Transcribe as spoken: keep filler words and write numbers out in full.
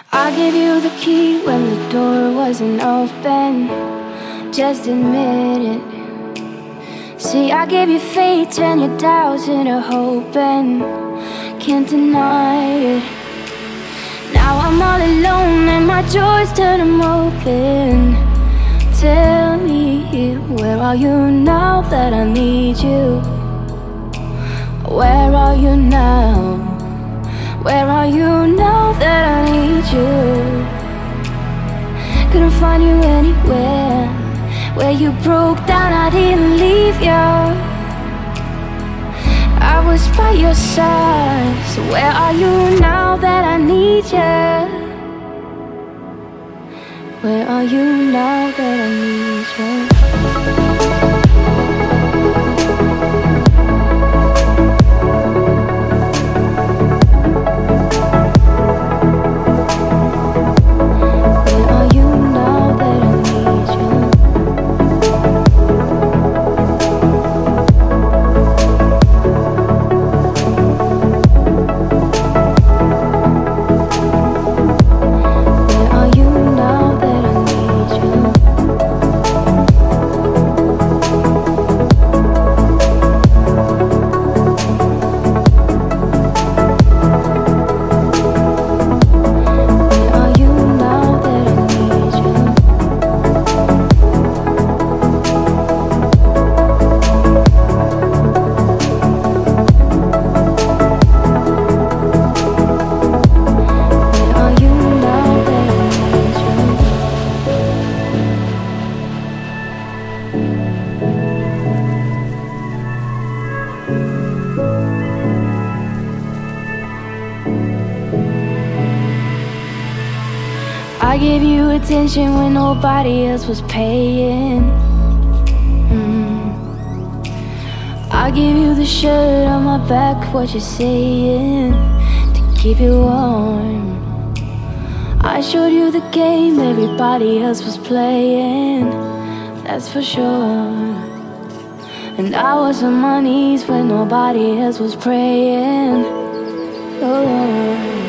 I gave you the key when the door wasn't open. Just admit it. See, I gave you faith, turn your doubts into hope, and can't deny it. Now I'm all alone and my joys turn them open. Tell me, where are you now that I need you? Where are you now? Where are you now that I need you? Couldn't find you anywhere. Where you broke down, I didn't leave you. I was by your side. So where are you now that I need you? Where are you now that I need you? I gave you attention when nobody else was paying. mm. I gave you the shirt on my back, what you saying, to keep you warm. I showed you the game everybody else was playing, that's for sure. And I was on my knees when nobody else was praying. Oh Lord.